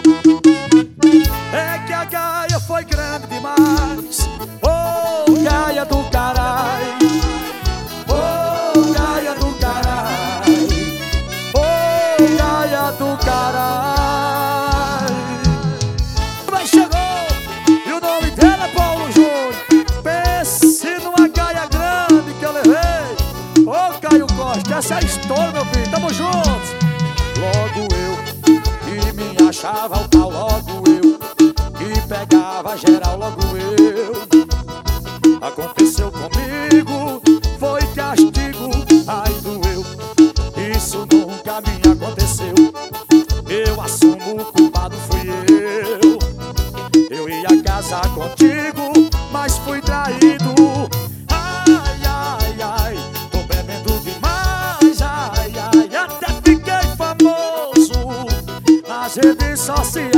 É que a gaia foi grande demais. Oh, gaia do caralho. Oh, gaia do caralho. Oh, gaia do caralho. Mas chegou e o nome dele é Paulo Júnior. Pense numa gaia grande que eu levei. Ô, Caio Costa, essa é a história, meu filho. Tamo juntos. Logo eu que me achava o pau, logo eu que pegava geral, logo eu. Aconteceu comigo, foi castigo, ai doeu. Isso nunca me aconteceu. Eu assumo o culpado, fui eu. Eu ia casar contigo, mas fui traído. Ai, ai, ai, tô bebendo demais. Ai, ai, até fiquei famoso nas redes sociais.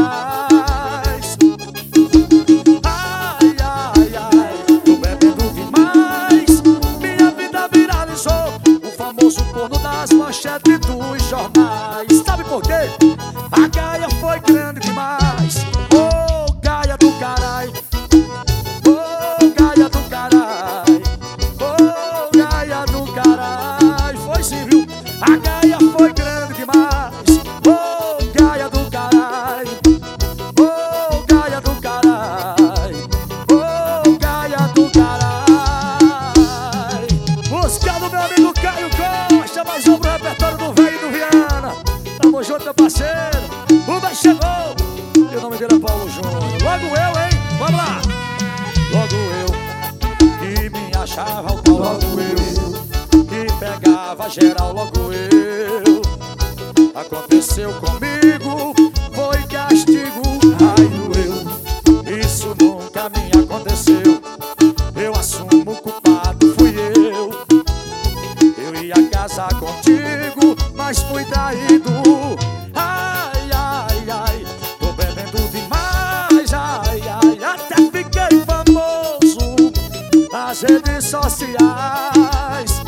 Ai, ai, ai, tô bebendo demais. Minha vida viralizou, o famoso corno das manchetes dos jornais. Sabe por quê? A gaia foi grande demais. Oh, gaia do caralho. Oh, gaia do caralho. Oh, gaia do caralho. Foi sim, viu? A gaia foi grande demais. Oh, gaia do caralho. Oh, gaia do caralho. Oh, gaia do caralho. Música do meu amigo Caio Costa. Mais um pro repertório do velho do Viana. Tamo junto, meu parceiro. O vai chegou e o nome dele é Paulo Júnior. Logo eu, hein? Vamos lá. Logo eu que me achava o pau, logo eu que pegava geral, logo eu. Aconteceu comigo, foi castigo, ai doeu. Isso nunca me aconteceu. Eu assumo o culpado, fui eu. Eu ia casar contigo, mas fui traído. Ai, ai, ai, tô bebendo demais. Ai, ai, até fiquei famoso nas redes sociais.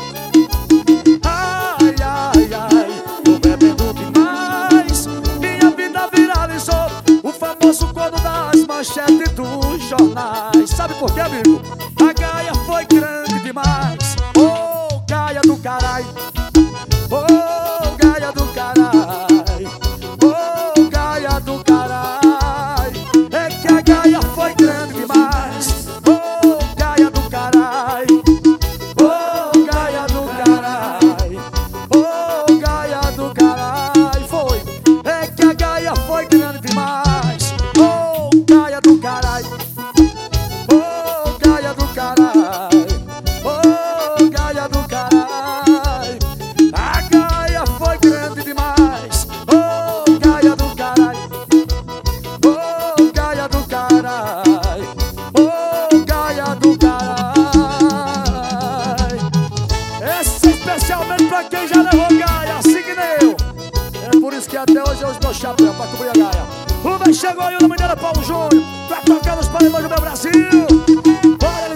Ai, ai, ai, tô bebendo demais. Minha vida viralizou, o famoso corno das manchetes dos jornais. Sabe por quê, amigo? A gaia foi grande demais. Oh, gaia do caralho. Oh, gaia do caralho. Oh, gaia do caralho. É que a gaia foi grande demais. Oh, gaia do caralho. Oh, gaia do caralho. Oh, gaia do caralho. Foi. É que a gaia foi grande demais. Oh, gaia do caralho. Oh, gaia do caralho. Oh, gaia do caralho. A gaia foi grande demais. Oh, gaia do caralho. Oh, gaia do caralho. Oh, gaia do caralho. Esse é especialmente pra quem já levou gaia, assim que nem eu. É por isso que até hoje eu uso meu chapéu pra cobrir a gaia. O bem chegou e o nome dele é Paulo Júnior. Pra tocar nos paredões do meu Brasil. Bora,